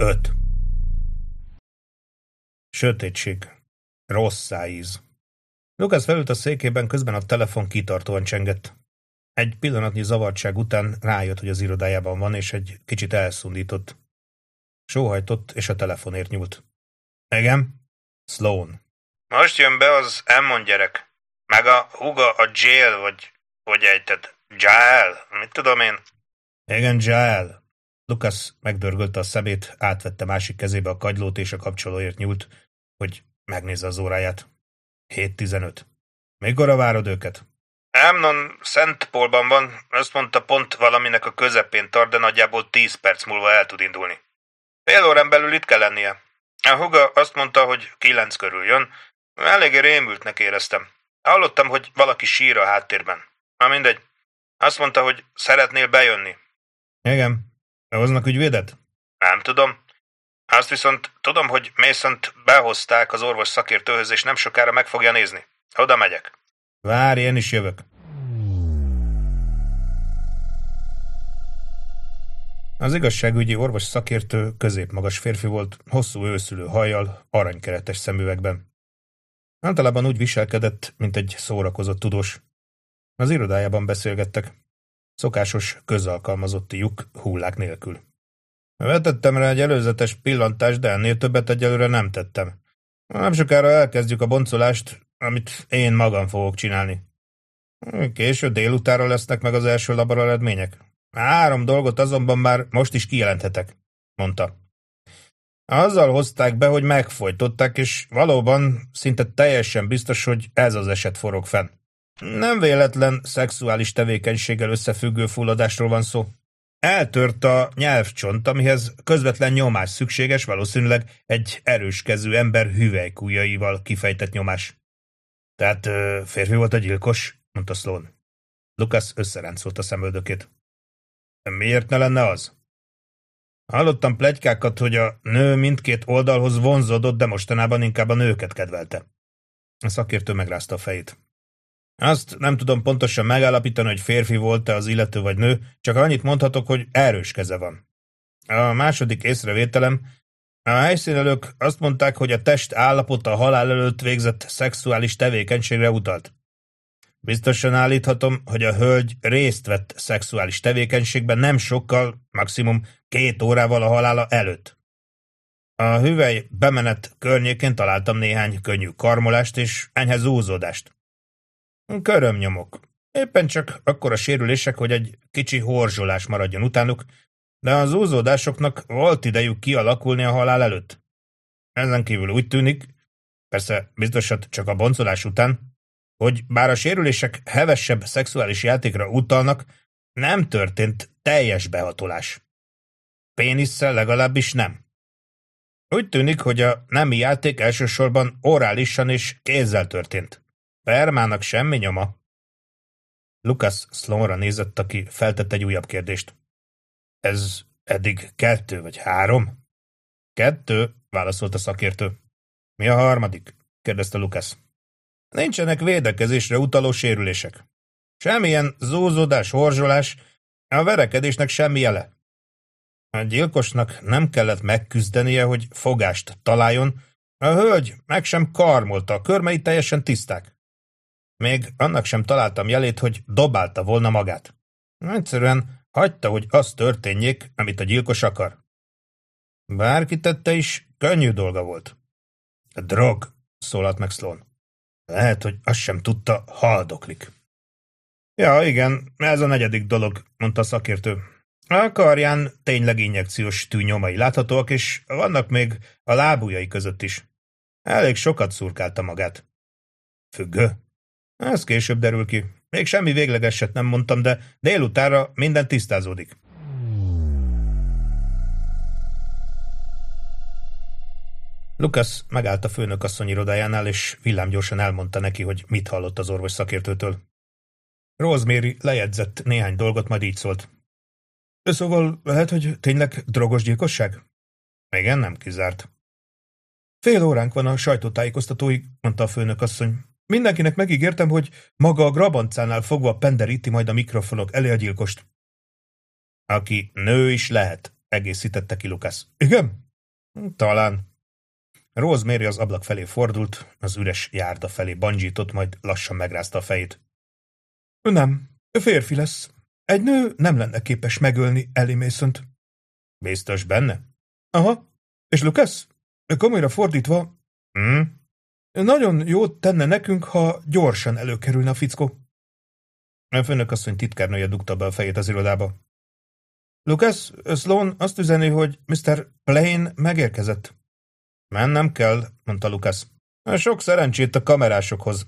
5. Sötétség. Rossz szájíz. Lucas felült a székében, közben a telefon kitartóan csengett. Egy pillanatnyi zavartság után rájött, hogy az irodájában van, és egy kicsit elszundított. Sóhajtott, és a telefonért nyúlt. Igen? Sloan. Most jön be az Emmon gyerek. Meg a húga a Jael, vagy hogy ejted? Jael? Mit tudom én? Igen, Jael. Lucas megdörgölte a szemét, átvette másik kezébe a kagylót, és a kapcsolóért nyúlt, hogy megnézze az óráját. 7:15. Mikorra várod őket? Amnon Szent Paulban van, azt mondta, pont valaminek a közepén tart, de nagyjából 10 perc múlva el tud indulni. Fél órán belül itt kell lennie. A húga azt mondta, hogy 9 körül jön. Eléggé rémültnek éreztem. Hallottam, hogy valaki sír a háttérben. Na mindegy. Azt mondta, hogy szeretnél bejönni. Igen. Hoznak ügyvédet? Nem tudom. Azt viszont tudom, hogy Masont behozták az orvos szakértőhöz, és nem sokára meg fogja nézni. Oda megyek. Várj, én is jövök. Az igazságügyi orvos szakértő középmagas férfi volt, hosszú őszülő hajjal, aranykeretes szemüvegben. Általában úgy viselkedett, mint egy szórakozott tudós. Az irodájában beszélgettek. Szokásos közalkalmazotti lyuk hullák nélkül. Vetettem rá egy előzetes pillantást, de ennél többet egyelőre nem tettem. Nem sokára elkezdjük a boncolást, amit én magam fogok csinálni. Késő délutánra lesznek meg az első laboreredmények. 3 dolgot azonban már most is kijelenthetek, mondta. Azzal hozták be, hogy megfojtották, és valóban szinte teljesen biztos, hogy ez az eset forog fenn. Nem véletlen szexuális tevékenységgel összefüggő fulladásról van szó. Eltört a nyelvcsont, amihez közvetlen nyomás szükséges, valószínűleg egy erőskező ember hüvelykujjaival kifejtett nyomás. Tehát férfi volt a gyilkos, mondta Sloan. Lucas összeráncolt a szemöldökét. Miért ne lenne az? Hallottam pletykákat, hogy a nő mindkét oldalhoz vonzódott, de mostanában inkább a nőket kedvelte. A szakértő megrázta a fejét. Azt nem tudom pontosan megállapítani, hogy férfi volt-e az illető vagy nő, csak annyit mondhatok, hogy erős keze van. A második észrevételem, a helyszínelők azt mondták, hogy a test állapota a halál előtt végzett szexuális tevékenységre utalt. Biztosan állíthatom, hogy a hölgy részt vett szexuális tevékenységben nem sokkal, maximum 2 órával a halála előtt. A hüvely bemenet környékén találtam néhány könnyű karmolást és enyhe zúzódást. Körömnyomok. Éppen csak akkora sérülések, hogy egy kicsi horzsolás maradjon utánuk, de az zúzódásoknak volt idejük kialakulni a halál előtt. Ezen kívül úgy tűnik, persze biztosat csak a boncolás után, hogy bár a sérülések hevesebb szexuális játékra utalnak, nem történt teljes behatolás. Pénisszel legalábbis nem. Úgy tűnik, hogy a nemi játék elsősorban orálisan és kézzel történt. Spermának semmi nyoma. Lucas Sloanra nézett, aki feltett egy újabb kérdést. Ez eddig 2 vagy 3? 2, válaszolt a szakértő. Mi a harmadik? kérdezte Lucas. Nincsenek védekezésre utaló sérülések. Semmilyen zúzódás, horzsolás, a verekedésnek semmi jele. A gyilkosnak nem kellett megküzdenie, hogy fogást találjon, a hölgy meg sem karmolta, a körmei teljesen tiszták. Még annak sem találtam jelét, hogy dobálta volna magát. Egyszerűen hagyta, hogy az történjék, amit a gyilkos akar. Bárki tette is, könnyű dolga volt. A drog, szólalt meg Sloan. Lehet, hogy azt sem tudta, haldoklik. Ja, igen, ez a 4. dolog, mondta a szakértő. A karján tényleg injekciós tűnyomai láthatóak, és vannak még a lábujjai között is. Elég sokat szurkálta magát. Függő? Ez később derül ki. Még semmi véglegeset nem mondtam, de délutánra minden tisztázódik. Lucas megállt a főnökasszony irodájánál, és villámgyorsan elmondta neki, hogy mit hallott az orvos szakértőtől. Rosemary lejegyzett néhány dolgot, majd így szólt. Szóval lehet, hogy tényleg drogos gyilkosság? Igen, nem kizárt. Fél óránk van a sajtótájékoztatóig, mondta a főnökasszony. Mindenkinek megígértem, hogy maga a grabancánál fogva penderíti majd a mikrofonok elé a gyilkost. Aki nő is lehet, egészítette ki Lucas. Igen? Talán. Rosemary az ablak felé fordult, az üres járda felé bandzsított, majd lassan megrázta a fejét. Nem, férfi lesz. Egy nő nem lenne képes megölni Ellie Mason-t. Biztos benne? Aha. És Lucas? Komolyra fordítva... Nagyon jót tenne nekünk, ha gyorsan előkerülne a fickó. A főnökasszony titkárnője dugta be a fejét az irodába. Lucas, Sloan azt üzeni, hogy Mr. Plain megérkezett. Mennem kell, mondta Lucas. Sok szerencsét a kamerásokhoz.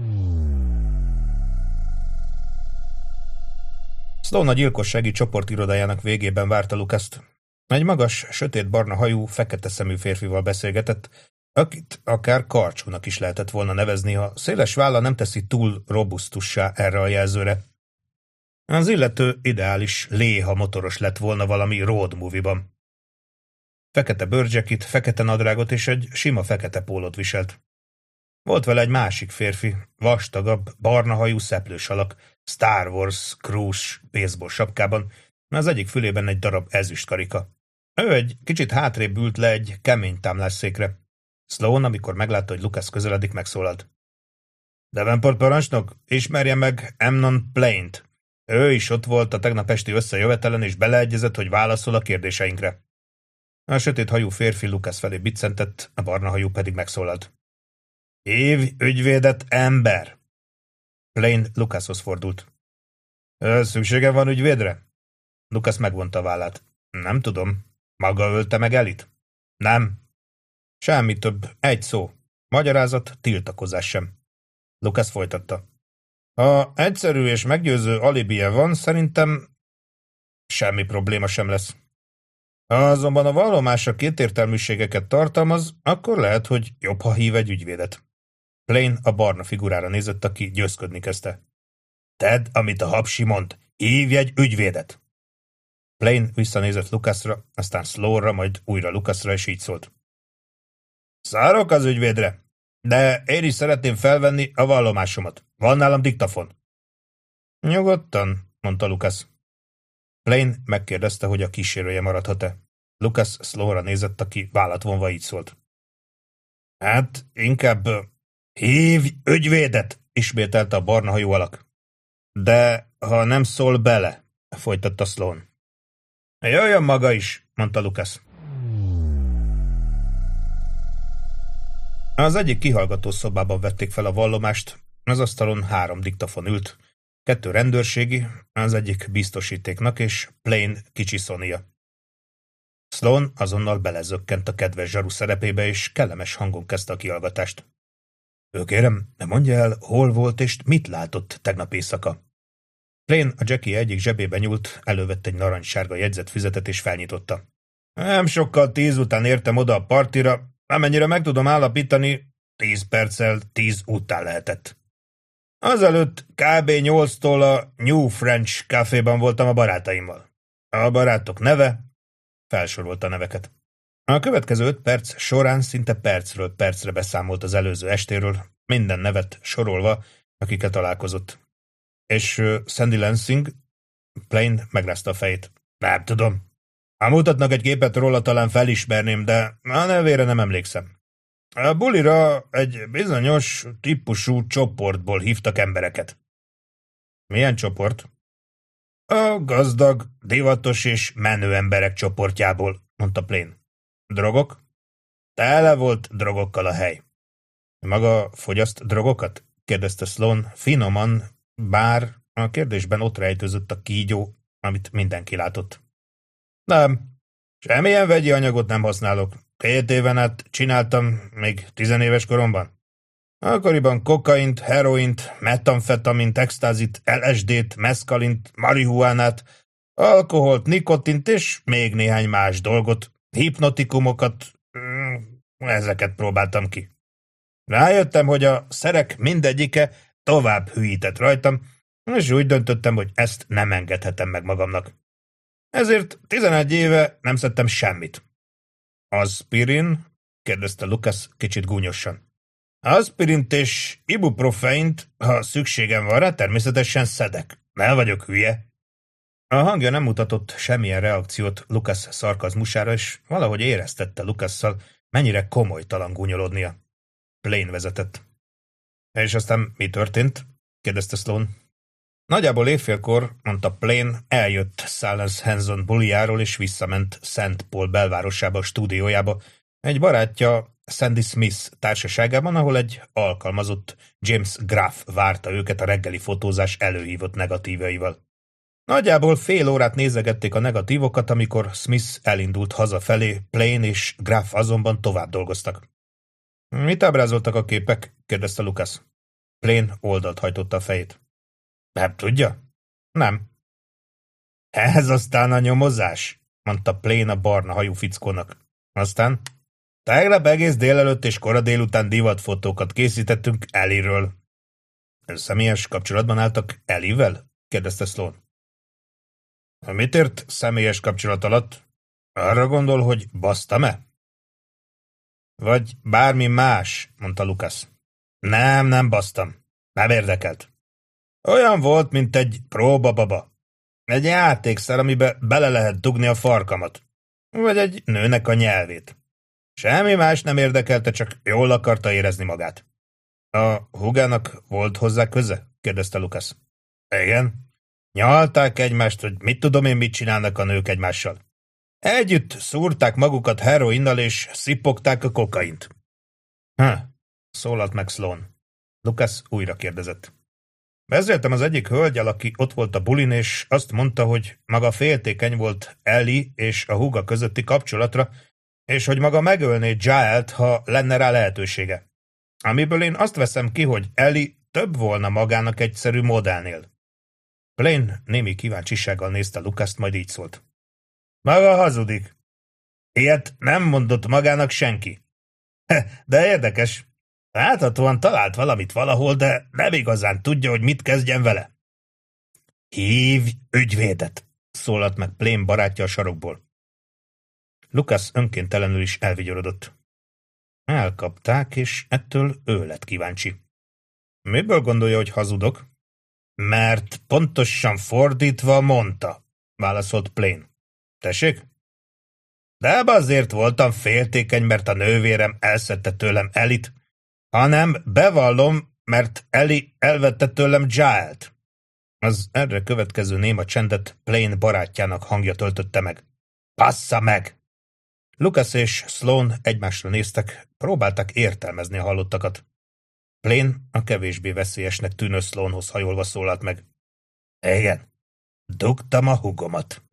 Sloan a gyilkossági csoport irodájának végében várta Lucast. Egy magas, sötétbarna hajú, fekete szemű férfival beszélgetett, akit akár karcsúnak is lehetett volna nevezni, ha széles válla nem teszi túl robusztussá erre a jelzőre. Az illető ideális léha motoros lett volna valami road movie-ban. Fekete bőrcsekit, fekete nadrágot és egy sima fekete pólót viselt. Volt vele egy másik férfi, vastagabb, barna hajú szeplős alak, Star Wars Cruise baseball sapkában, az egyik fülében egy darab ezüstkarika. Ő egy kicsit hátrébb ült le egy kemény támlásszékre. Sloan, amikor meglátta, hogy Lucas közeledik, megszólalt. Davenport parancsnok, ismerje meg Amnon Plaint. Ő is ott volt a tegnap esti összejövetelen, és beleegyezett, hogy válaszol a kérdéseinkre. A sötét hajú férfi Lucas felé biccentett, a barna hajú pedig megszólalt. Hívj ügyvédet, ember! Plain Lucashoz fordult. Szüksége van ügyvédre? Lucas megvonta a vállát. Nem tudom. Maga ölte meg Elit? Nem. Semmi több. Egy szó. Magyarázat, tiltakozás sem. Lucas folytatta. Ha egyszerű és meggyőző alibije van, szerintem semmi probléma sem lesz. Ha azonban a vallomása kétértelműségeket tartalmaz, akkor lehet, hogy jobb, ha hív egy ügyvédet. Plain a barna figurára nézett, aki győzködni kezdte. Tedd, amit a hapsi mond, hívj egy ügyvédet! Plain visszanézett Lucasra, aztán Sloanra, majd újra Lucasra, és így szólt. Szárok az ügyvédre, de én is szeretném felvenni a vallomásomat. Van nálam diktafon. Nyugodtan, mondta Lucas. Plain megkérdezte, hogy a kísérője maradhat-e. Lucas Sloanra nézett, aki vállat vonva így szólt. Hát, inkább hívj ügyvédet, ismételte a barna hajú alak. De ha nem szól bele, folytatta Sloan. Jöjjön maga is, mondta Lucas. Az egyik kihallgató szobában vették fel a vallomást, az asztalon 3 diktafon ült, 2 rendőrségi, az egyik biztosítéknak és Plain kicsi Sonia. Sloan azonnal belezökkent a kedves zsaru szerepébe, és kellemes hangon kezdte a kihallgatást. Kérem, ne mondja el, hol volt és mit látott tegnap éjszaka. Plain a Jackie egyik zsebébe nyúlt, elővett egy narancssárga jegyzetfüzetet és felnyitotta. Nem sokkal 10 után értem oda a partira, amennyire meg tudom állapítani, 10 perccel 10 után lehetett. Azelőtt kb. 8-tól a New French Caféban voltam a barátaimmal. A barátok neve, felsorolta a neveket. A következő 5 perc során szinte percről percre beszámolt az előző estéről, minden nevet sorolva, akikkel találkozott. És Sandy Lansing? Plain megrázta a fejét. Nem tudom. Ha mutatnak egy képet róla, talán felismerném, de a nevére nem emlékszem. A bulira egy bizonyos típusú csoportból hívtak embereket. Milyen csoport? A gazdag, divatos és menő emberek csoportjából, mondta Plain. Drogok? Tele volt drogokkal a hely. Maga fogyaszt drogokat? Kérdezte Sloan finoman, bár a kérdésben ott rejtőzött a kígyó, amit mindenki látott. Nem, semmilyen vegyi anyagot nem használok. 2 éven át csináltam, még 10 éves koromban. Akkoriban kokaint, heroint, metamfetamint, extázit, LSD-t, meszkalint, marihuánát, alkoholt, nikotint és még néhány más dolgot, hipnotikumokat, ezeket próbáltam ki. Rájöttem, hogy a szerek mindegyike tovább hülyített rajtam, és úgy döntöttem, hogy ezt nem engedhetem meg magamnak. Ezért 11 éve nem szedtem semmit. Aspirin? Kérdezte Lucas kicsit gúnyosan. Aspirint és ibuprofeint, ha szükségem van rá, természetesen szedek. Nem vagyok hülye. A hangja nem mutatott semmilyen reakciót Lucas szarkazmusára, és valahogy éreztette Lucasszal, mennyire komolytalan gúnyolódnia. Plain vezetett. És aztán mi történt? Kérdezte Sloan. Nagyjából évfélkor, mondta Plain, eljött Silence Hanson bulijáról, és visszament St. Paul belvárosába, a stúdiójába, egy barátja Sandy Smith társaságában, ahol egy alkalmazott James Graff várta őket a reggeli fotózás előhívott negatívjaival. Nagyjából fél órát nézegették a negatívokat, amikor Smith elindult hazafelé, Plain és Graff azonban tovább dolgoztak. Mit ábrázoltak a képek? Kérdezte Lucas. Plain oldalt hajtotta a fejét. Nem tudja? Nem. Ez aztán a nyomozás, mondta Plain a barna hajú fickónak. Aztán tegnap egész délelőtt és kora délután divatfotókat készítettünk Ellie-ről. Személyes kapcsolatban álltak Ellie-vel? Kérdezte Sloan. Mit ért személyes kapcsolat alatt? Arra gondol, hogy basztam-e? Vagy bármi más, mondta Lucas. Nem basztam. Nem érdekelt. Olyan volt, mint egy próbababa. Egy játékszer, amibe bele lehet dugni a farkamat. Vagy egy nőnek a nyelvét. Semmi más nem érdekelte, csak jól akarta érezni magát. A húgának volt hozzá köze? Kérdezte Lucas. Igen. Nyalták egymást, hogy mit tudom én, mit csinálnak a nők egymással. Együtt szúrták magukat heroinnal, és szippogták a kokaint. Szólalt meg Sloan. Lucas újra kérdezett. Beszéltem az egyik hölgyel, aki ott volt a bulin, és azt mondta, hogy maga féltékeny volt Ellie és a húga közötti kapcsolatra, és hogy maga megölné Giles-t, ha lenne rá lehetősége. Amiből én azt veszem ki, hogy Ellie több volna magának egyszerű modellnél. Plain némi kíváncsisággal nézte Lucast, majd így szólt. Maga hazudik. Ilyet nem mondott magának senki. De érdekes. Láthatóan talált valamit valahol, de nem igazán tudja, hogy mit kezdjen vele. Hívj ügyvédet, szólalt meg Plain barátja a sarokból. Lucas önkéntelenül is elvigyorodott. Elkapták, és ettől ő lett kíváncsi. Miből gondolja, hogy hazudok? Mert pontosan fordítva mondta, válaszolt Plain. Tessék? De azért voltam féltékeny, mert a nővérem elszedte tőlem Ellie-t, hanem bevallom, mert Ellie elvette tőlem Giles-t. Az erre következő néma csendet Plain barátjának hangja töltötte meg. Passza meg! Lucas és Sloan egymásra néztek, próbálták értelmezni a hallottakat. Plain a kevésbé veszélyesnek tűnő Sloanhoz hajolva szólalt meg. Igen, dugtam a húgomat.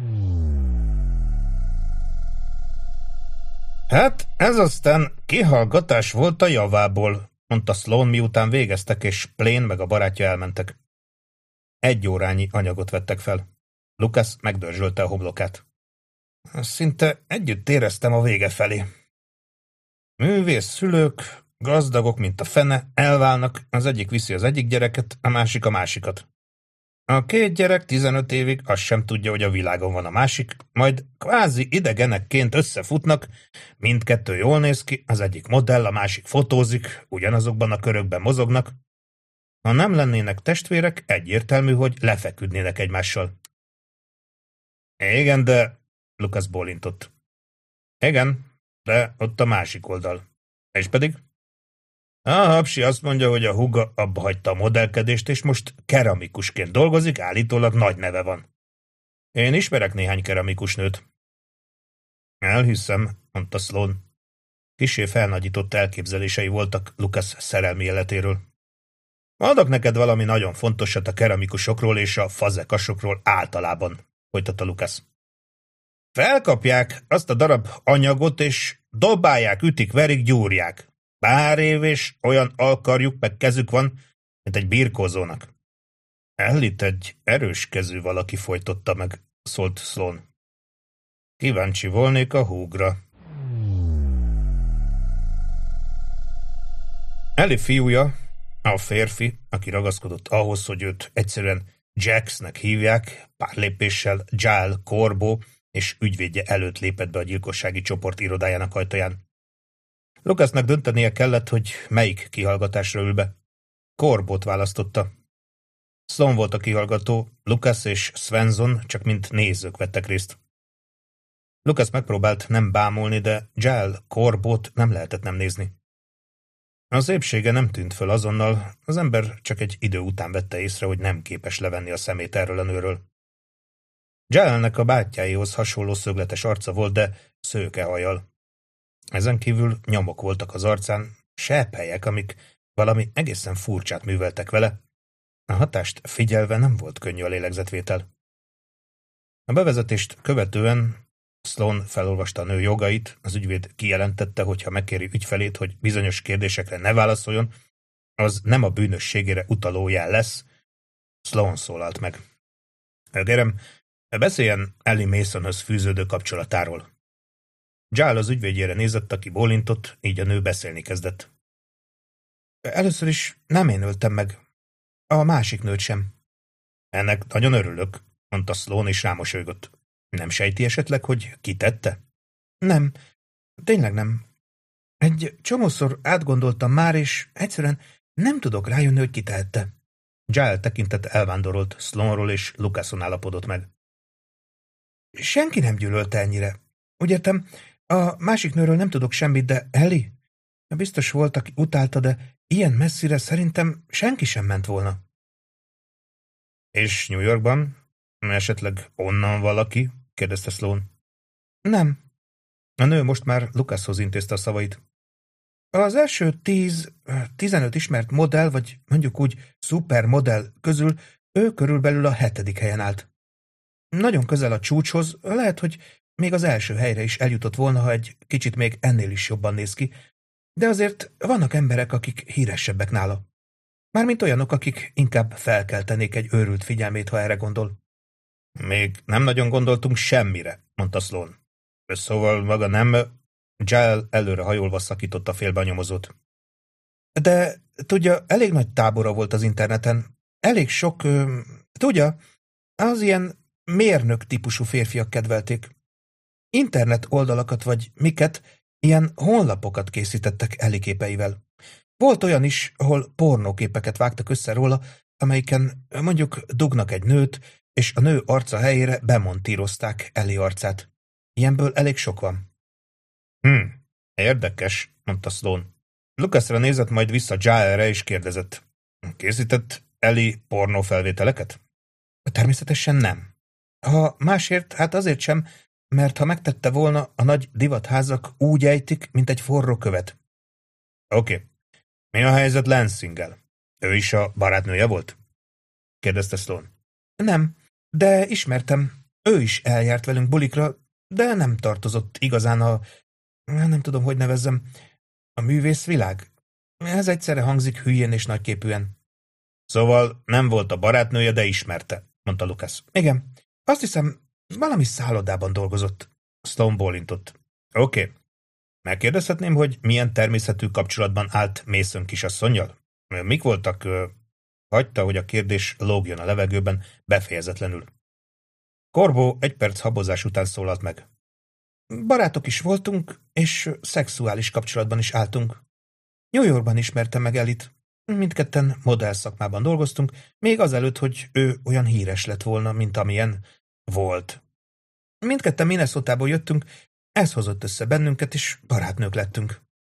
Hát, ez aztán kihallgatás volt a javából, mondta Sloan, miután végeztek, és Plain meg a barátja elmentek. 1 órányi anyagot vettek fel. Lucas megdörzsölte a homlokát. Szinte együtt éreztem a vége felé. Művész szülők, gazdagok, mint a fene, elválnak, az egyik viszi az egyik gyereket, a másik a másikat. A 2 gyerek 15 évig azt sem tudja, hogy a világon van a másik, majd kvázi idegenekként összefutnak, mindkettő jól néz ki, az egyik modell, a másik fotózik, ugyanazokban a körökben mozognak. Ha nem lennének testvérek, egyértelmű, hogy lefeküdnének egymással. Igen, de... Lucas bólintott. Igen, de ott a másik oldal. És pedig? A hapsi azt mondja, hogy a húga abba hagyta a modellkedést, és most keramikusként dolgozik, állítólag nagy neve van. Én ismerek néhány keramikus nőt. Elhiszem, mondta Sloan. Kissé felnagyított elképzelései voltak Lucas szerelmi életéről. Adok neked valami nagyon fontosat a keramikusokról és a fazekasokról általában, folytatta Lucas. Felkapják azt a darab anyagot, és dobálják, ütik, verik, gyúrják. Pár év, és olyan alkarjuk meg kezük van, mint egy birkózónak. Ellie-t egy erős kezű valaki folytotta meg, szólt Sloan. Kíváncsi volnék a húgra. Ellie fiúja, a férfi, aki ragaszkodott ahhoz, hogy őt egyszerűen Jacksnek hívják, pár lépéssel Giles Corbo és ügyvédje előtt lépett be a gyilkossági csoport irodájának ajtaján. Lucasnak döntenie kellett, hogy melyik kihallgatásra ül be. Corbot választotta. Sloan volt a kihallgató, Lucas és Svensson csak mint nézők vettek részt. Lucas megpróbált nem bámulni, de Giles Corbett nem lehetett nem nézni. Az épsége nem tűnt föl azonnal, az ember csak egy idő után vette észre, hogy nem képes levenni a szemét erről a nőről. Gilesnek a bátyjáihoz hasonló szögletes arca volt, de szőke hajjal. Ezen kívül nyomok voltak az arcán, sepphelyek, amik valami egészen furcsát műveltek vele. A hatást figyelve nem volt könnyű a lélegzetvétel. A bevezetést követően Sloan felolvasta a nő jogait, az ügyvéd kijelentette, hogy ha megkéri ügyfelét, hogy bizonyos kérdésekre ne válaszoljon, az nem a bűnösségére utaló jel lesz. Sloan szólalt meg. Kérem, beszéljen Ellie Masonhöz fűződő kapcsolatáról. Giles az ügyvédjére nézett, aki bólintott, így a nő beszélni kezdett. Először is nem én öltem meg. A másik nőt sem. Ennek nagyon örülök, mondta Sloan, és rámosolygott. Nem sejti esetleg, hogy ki tette? Nem, tényleg nem. Egy csomószor átgondoltam már, és egyszerűen nem tudok rájönni, hogy ki tehette. Giles tekintete elvándorolt, Sloanról és Lucason állapodott meg. Senki nem gyűlölte ennyire. Úgy értem, a másik nőről nem tudok semmit, de Ellie? Biztos volt, aki utálta, de ilyen messzire szerintem senki sem ment volna. És New Yorkban? Esetleg onnan valaki? Kérdezte Sloan. Nem. A nő most már Lucashoz intézte a szavait. Az első 10-15 ismert modell, vagy mondjuk úgy szupermodell közül ő körülbelül a 7. helyen állt. Nagyon közel a csúcshoz, lehet, hogy még az első helyre is eljutott volna, ha egy kicsit még ennél is jobban néz ki, de azért vannak emberek, akik híresebbek nála. Mármint olyanok, akik inkább felkeltenék egy őrült figyelmét, ha erre gondol. Még nem nagyon gondoltunk semmire, mondta Sloan. Szóval maga nem... Giles előre hajolva szakította félbe a nyomozót. De, tudja, elég nagy tábora volt az interneten. Elég sok... tudja, az ilyen mérnök típusú férfiak kedvelték. Internet oldalakat vagy miket, ilyen honlapokat készítettek Ellie képeivel. Volt olyan is, ahol pornóképeket vágtak össze róla, amelyiken mondjuk dugnak egy nőt, és a nő arca helyére bemontírozták Ellie arcát. Ilyenből elég sok van. Érdekes, mondta Sloan. Lucasra nézett, majd vissza Giles-re és kérdezett. Készített Ellie pornófelvételeket? Természetesen nem. Ha másért, hát azért sem, mert ha megtette volna, a nagy divatházak úgy ejtik, mint egy forró követ. Oké. Mi a helyzet Lansinggel? Ő is a barátnője volt? Kérdezte Sloan. Nem, de ismertem. Ő is eljárt velünk bulikra, de nem tartozott igazán nem tudom, hogy nevezzem, a művészvilág. Ez egyszerre hangzik hülyén és nagyképűen. Szóval nem volt a barátnője, de ismerte, mondta Lucas. Igen, azt hiszem, valami szállodában dolgozott. Sloan bólintott. Oké. Megkérdezhetném, hogy milyen természetű kapcsolatban állt Mason kisasszonnyal? Mik voltak? Hagyta, hogy a kérdés lógjon a levegőben, befejezetlenül. Corbo 1 perc habozás után szólalt meg. Barátok is voltunk, és szexuális kapcsolatban is álltunk. New Yorkban ismertem meg Ellie-t. Mindketten modell szakmában dolgoztunk, még azelőtt, hogy ő olyan híres lett volna, mint amilyen volt. Mindketten Minnesotából jöttünk, ez hozott össze bennünket, és barátnők lettünk.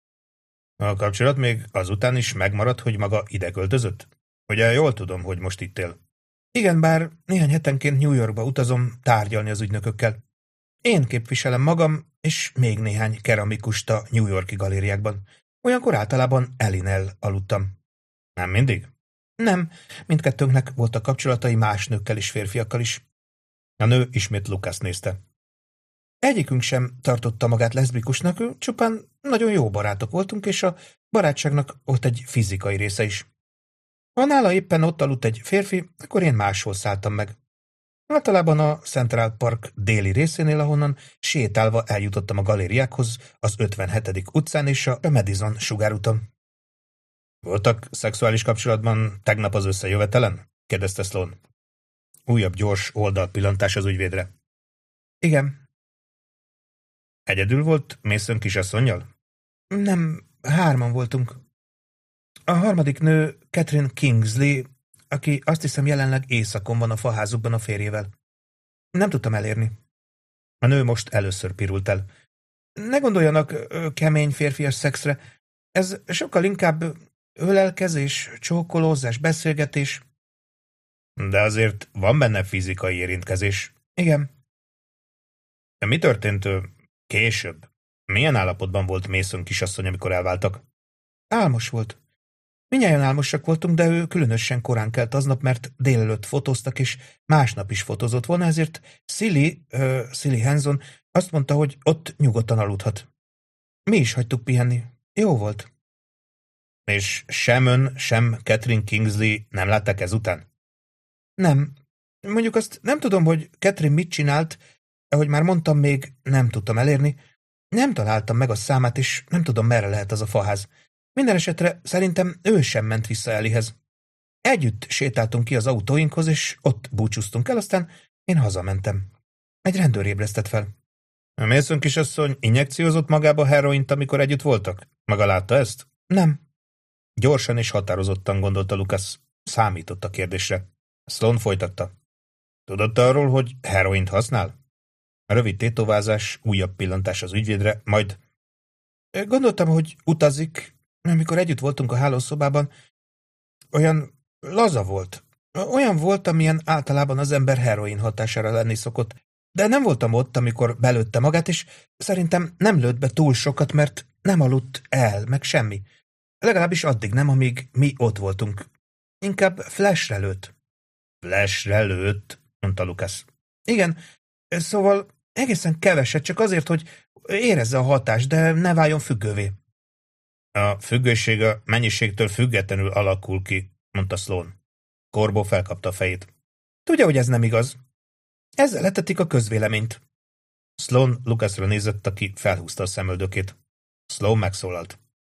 A kapcsolat még azután is megmaradt, hogy maga ide költözött? Ugye jól tudom, hogy most itt él? Igen, bár néhány hetenként New Yorkba utazom tárgyalni az ügynökökkel. Én képviselem magam, és még néhány keramikust a New York-i galériákban. Olyankor általában Ellie-nel aludtam. Nem mindig? Nem, mindkettőnknek voltak kapcsolatai más nőkkel és férfiakkal is. A nő ismét Lucas nézte. Egyikünk sem tartotta magát leszbikusnak, csupán nagyon jó barátok voltunk, és a barátságnak ott egy fizikai része is. Ha nála éppen ott aludt egy férfi, akkor én máshol szálltam meg. Általában a Central Park déli részénél, ahonnan sétálva eljutottam a galériákhoz, az 57. utcán és a Madison sugárúton. Voltak szexuális kapcsolatban tegnap az összejövetelen? Kérdezte Sloan. Újabb gyors oldalpillantás az ügyvédre. Igen. Egyedül volt Mason kisasszonnyal? Nem, 3 voltunk. A harmadik nő Catherine Kingsley, aki azt hiszem jelenleg éjszakon van a faházukban a férjével. Nem tudtam elérni. A nő most először pirult el. Ne gondoljanak kemény férfias szexre. Ez sokkal inkább ölelkezés, csókolózás, beszélgetés. De azért van benne fizikai érintkezés. Igen. De mi történt később? Milyen állapotban volt Mason kisasszony, amikor elváltak? Álmos volt. Mindnyájan álmosak voltunk, de ő különösen korán kelt aznap, mert délelőtt fotóztak, és másnap is fotózott volna, ezért Silly Hanson azt mondta, hogy ott nyugodtan aludhat. Mi is hagytuk pihenni. Jó volt. És sem ön, sem Catherine Kingsley nem látták ezután? Nem. Mondjuk azt nem tudom, hogy Catherine mit csinált, ahogy már mondtam, még nem tudtam elérni. Nem találtam meg a számát, és nem tudom, merre lehet az a faház. Minden esetre szerintem ő sem ment vissza Elihez. Együtt sétáltunk ki az autóinkhoz, és ott búcsúztunk el, aztán én hazamentem. Egy rendőr ébresztett fel. A Mason kisasszony injekciózott magába heroint, amikor együtt voltak? Maga látta ezt? Nem. Gyorsan és határozottan gondolta Lucas. Számított a kérdésre. Sloan folytatta. Tudott arról, hogy heroint használ? A rövid tétovázás, újabb pillantás az ügyvédre, majd... Gondoltam, hogy utazik, amikor együtt voltunk a hálószobában, olyan laza volt. Olyan volt, amilyen általában az ember heroin hatására lenni szokott. De nem voltam ott, amikor belőtte magát, és szerintem nem lőtt be túl sokat, mert nem aludt el, meg semmi. Legalábbis addig nem, amíg mi ott voltunk. Inkább flashre lőtt. Flashre lőtt, mondta Lucas. Igen, szóval egészen keveset, csak azért, hogy érezze a hatást, de ne váljon függővé. A függőség a mennyiségtől függetlenül alakul ki, mondta Sloan. Corbo felkapta a fejét. Tudja, hogy ez nem igaz. Ezzel letetik a közvéleményt. Sloan Lucasra nézett, aki felhúzta a szemöldökét. Sloan megszólalt.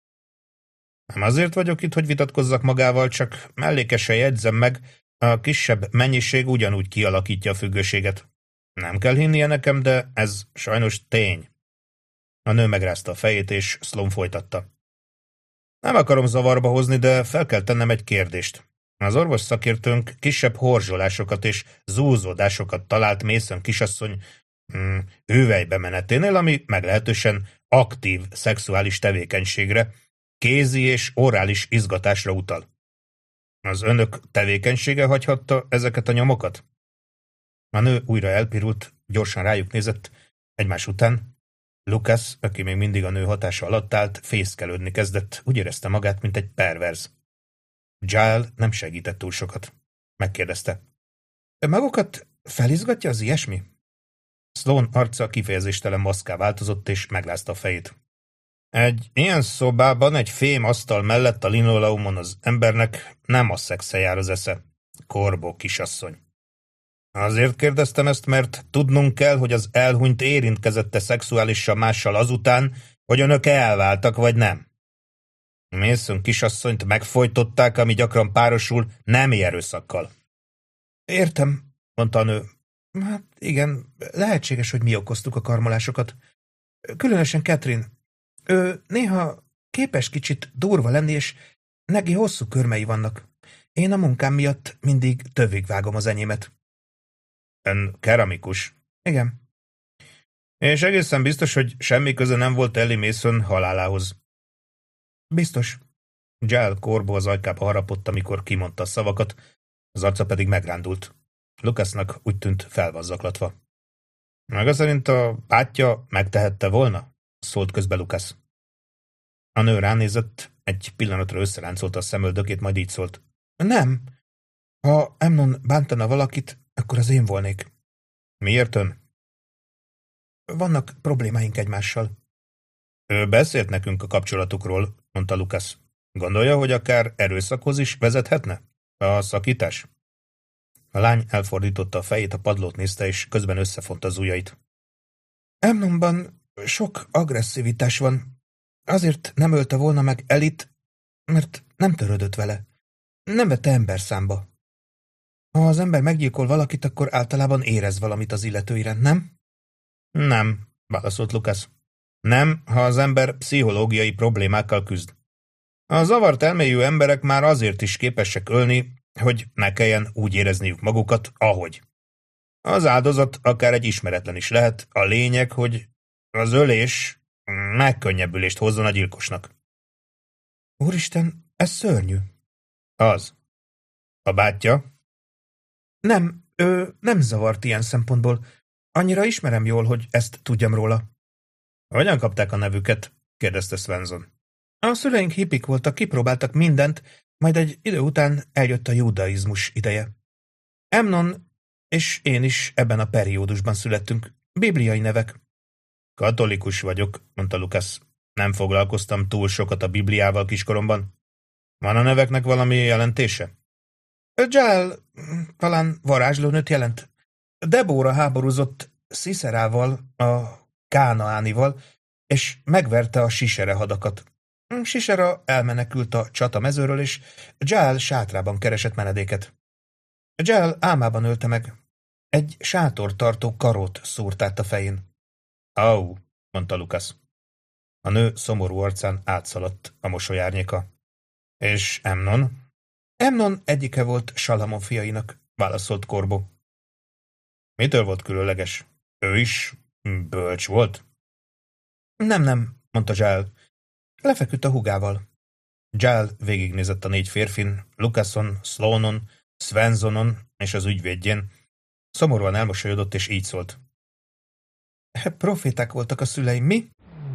Nem azért vagyok itt, hogy vitatkozzak magával, csak mellékesen jegyzem meg, a kisebb mennyiség ugyanúgy kialakítja a függőséget. Nem kell hinnie nekem, de ez sajnos tény. A nő megrázta a fejét, és Sloan folytatta. Nem akarom zavarba hozni, de fel kell tennem egy kérdést. Az orvos szakértőnk kisebb horzsolásokat és zúzódásokat talált Mason kisasszony hüvelybe meneténél, ami meglehetősen aktív szexuális tevékenységre, kézi és orális izgatásra utal. Az önök tevékenysége hagyhatta ezeket a nyomokat? A nő újra elpirult, gyorsan rájuk nézett, egymás után. Lucas, aki még mindig a nő hatása alatt állt, fészkelődni kezdett, úgy érezte magát, mint egy perverz. Giles nem segített túl sokat. Megkérdezte. Magukat felizgatja az ilyesmi? Sloan arca kifejezéstelen maszkká változott, és meglázta a fejét. Egy ilyen szobában, egy fém asztal mellett a linoleumon az embernek nem a szexe jár az esze. Corbo kisasszony. Azért kérdeztem ezt, mert tudnunk kell, hogy az elhunyt érintkezette szexuálisan mással azután, hogy önök elváltak, vagy nem. Mason kisasszonyt megfojtották, ami gyakran párosul nemi erőszakkal. Értem, mondta a nő. Hát igen, lehetséges, hogy mi okoztuk a karmolásokat. Különösen Catherine. Ő néha képes kicsit durva lenni, és neki hosszú körmei vannak. Én a munkám miatt mindig tövig vágom az enyémet. Ön keramikus? Igen. És egészen biztos, hogy semmi köze nem volt Ellie Mason halálához. Biztos. Giles Corbo az ajkába harapott, amikor kimondta a szavakat, az arca pedig megrándult. Lucasnak úgy tűnt fel van zaklatva. Maga szerint a bátyja megtehette volna? Szólt közbe Lucas. A nő ránézett, egy pillanatra összeráncolta a szemöldökét, majd így szólt. Nem. Ha Amnon bántana valakit, akkor az én volnék. Miért ön? Vannak problémáink egymással. Ő beszélt nekünk a kapcsolatukról, mondta Lucas. Gondolja, hogy akár erőszakhoz is vezethetne? A szakítás? A lány elfordította a fejét, a padlót nézte, és közben összefonta az ujjait. Amnonban sok agresszivitás van. Azért nem ölte volna meg Elit, mert nem törődött vele. Nem vette emberszámba. Ha az ember meggyilkol valakit, akkor általában érez valamit az illető iránt, nem? Nem, válaszolt Lucas. Nem, ha az ember pszichológiai problémákkal küzd. A zavart elmélyű emberek már azért is képesek ölni, hogy ne kelljen úgy érezniük magukat, ahogy. Az áldozat akár egy ismeretlen is lehet, a lényeg, hogy az ölés megkönnyebbülést hozzon a gyilkosnak. Úristen, ez szörnyű. Az. A bátyja? Nem, ő nem zavart ilyen szempontból. Annyira ismerem jól, hogy ezt tudjam róla. Hogyan kapták a nevüket? Kérdezte Svensson. A szüleink hippik voltak, kipróbáltak mindent, majd egy idő után eljött a judaizmus ideje. Amnon és én is ebben a periódusban születtünk. Bibliai nevek. Katolikus vagyok, mondta Lucas. Nem foglalkoztam túl sokat a Bibliával kiskoromban. Van a neveknek valami jelentése? Jael talán varázslónőt jelent. Debóra háborúzott Sziszerával, a Kánaánival, és megverte a Sisere hadakat. Sisera elmenekült a csatamezőről, és Jael sátrában keresett menedéket. Jael álmában ölte meg. Egy sátortartó karót szúrt át a fején. Au, mondta Lucas. A nő szomorú arcán átszaladt a mosoly árnyéka. És Amnon? Amnon egyike volt Salamon fiainak, válaszolt Corbo. Mitől volt különleges? Ő is bölcs volt? Nem, mondta Jael. Lefeküdt a húgával. Jael végignézett a 4 férfin, Lucason, Sloanon, Svensonon és az ügyvédjén. Szomorúan elmosolyodott, és így szólt. Proféták voltak a szüleim, mi?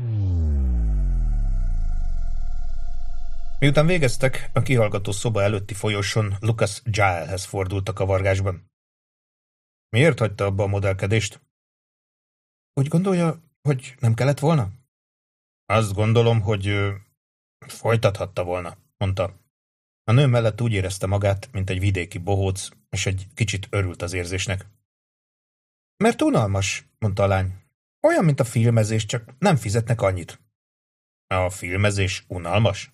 Miután végeztek, a kihallgató szoba előtti folyosón Lucas Jaelhez fordult a kavargásban. Miért hagyta abba a modellkedést? Úgy gondolja, hogy nem kellett volna? Azt gondolom, hogy folytathatta volna, mondta. A nő mellett úgy érezte magát, mint egy vidéki bohóc, és egy kicsit örült az érzésnek. Mert unalmas, mondta a lány. Olyan, mint a filmezés, csak nem fizetnek annyit. A filmezés unalmas?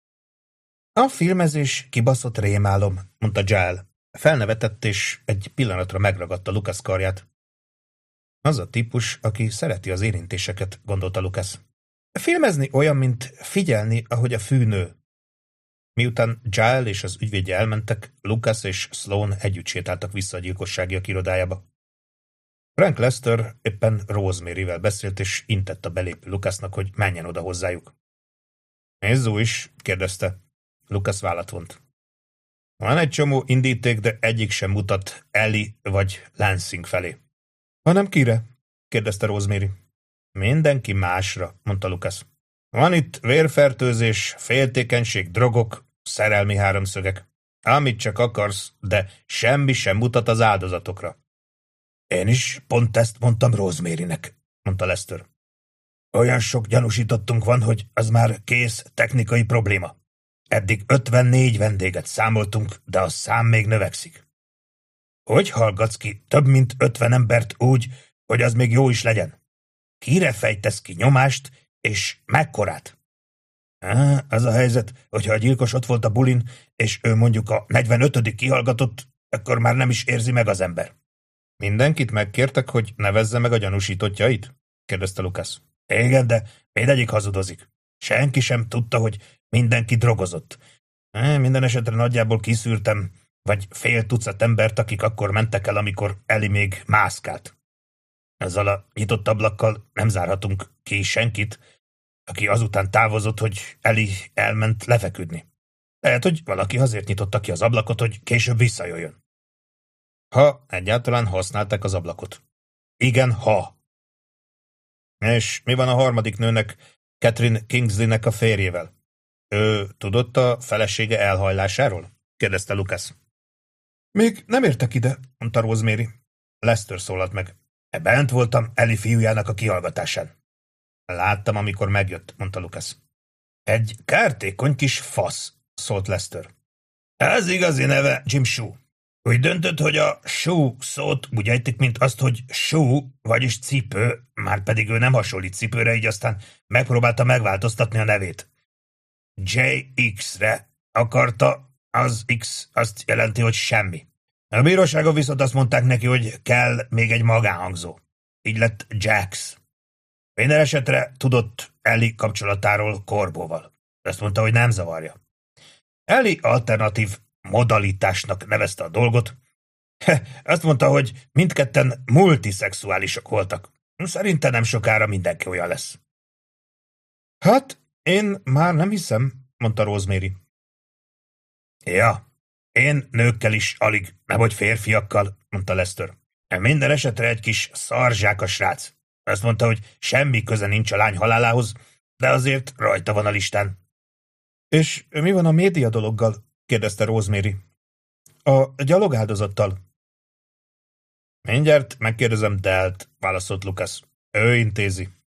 A filmezés kibaszott rémálom, mondta Jael. Felnevetett, és egy pillanatra megragadta Lucas karját. Az a típus, aki szereti az érintéseket, gondolta Lucas. Filmezni olyan, mint figyelni, ahogy a fű nő. Miután Jael és az ügyvédje elmentek, Lucas és Sloane együtt sétáltak vissza a gyilkosságiak irodájába. Frank Lester éppen Rosemaryvel beszélt, és intett a belépő Lucasnak, hogy menjen oda hozzájuk. Nézzó is, kérdezte. Lucas vállat vont. Van egy csomó indíték, de egyik sem mutat Ellie vagy Lansing felé. Hanem kire? kérdezte Rosemary. Mindenki másra, mondta Lucas. Van itt vérfertőzés, féltékenység, drogok, szerelmi háromszögek. Amit csak akarsz, de semmi sem mutat az áldozatokra. Én is pont ezt mondtam Rosemarynek, mondta Lester. Olyan sok gyanúsítottunk van, hogy az már kész technikai probléma. Eddig 54 vendéget számoltunk, de a szám még növekszik. Hogy hallgatsz ki több mint 50 embert úgy, hogy az még jó is legyen? Kire fejtesz ki nyomást, és mekkorát? Az a helyzet, hogyha a gyilkos ott volt a bulin, és ő mondjuk a 45. kihallgatott, akkor már nem is érzi meg az ember. Mindenkit megkértek, hogy nevezze meg a gyanúsítottjait? kérdezte Lucas. Igen, de mindegyik hazudozik. Senki sem tudta, hogy mindenki drogozott. Minden esetre nagyjából kiszűrtem, vagy fél tucat embert, akik akkor mentek el, amikor Ellie még mászkált. Ezzel a nyitott ablakkal nem zárhatunk ki senkit, aki azután távozott, hogy Ellie elment lefeküdni. Lehet, hogy valaki azért nyitotta ki az ablakot, hogy később visszajöjjön. Ha egyáltalán használták az ablakot. Igen, ha. És mi van a harmadik nőnek, Catherine Kingsleynek a férjével? Ő tudott a felesége elhajlásáról? kérdezte Lucas. Még nem értek ide, mondta Rosemary. Lester szólalt meg. Bent voltam Ellie fiújának a kihallgatásán. Láttam, amikor megjött, mondta Lucas. Egy kártékony kis fasz, szólt Lester. Ez igazi neve Jim Shoe. Úgy döntött, hogy a shoe szót úgy ejtik, mint azt, hogy shoe, vagyis cipő, már pedig ő nem hasonlít cipőre, így aztán megpróbálta megváltoztatni a nevét. JX-re akarta, az X azt jelenti, hogy semmi. A bíróságon viszont azt mondták neki, hogy kell még egy magánhangzó. Így lett Jax. Minden esetre tudott Ellie kapcsolatáról Corbóval. Ezt mondta, hogy nem zavarja. Ellie alternatív modalitásnak nevezte a dolgot. Azt mondta, hogy mindketten multiszexuálisok voltak. Szerintem nem sokára mindenki olyan lesz. Hát, én már nem hiszem, mondta Rosemary. Ja, én nőkkel is alig, nehogy férfiakkal, mondta Lester. Minden esetre egy kis szarzsák a srác. Azt mondta, hogy semmi köze nincs a lány halálához, de azért rajta van a listán. És mi van a média dologgal? Kérdezte Rosemary. A gyalogáldozattal. Mindjárt megkérdezem Delt, válaszolt Lucas. Ő intézi.